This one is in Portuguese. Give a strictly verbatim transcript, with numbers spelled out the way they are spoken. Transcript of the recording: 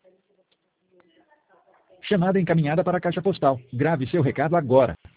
Chamada encaminhada para a caixa postal. Grave seu recado agora.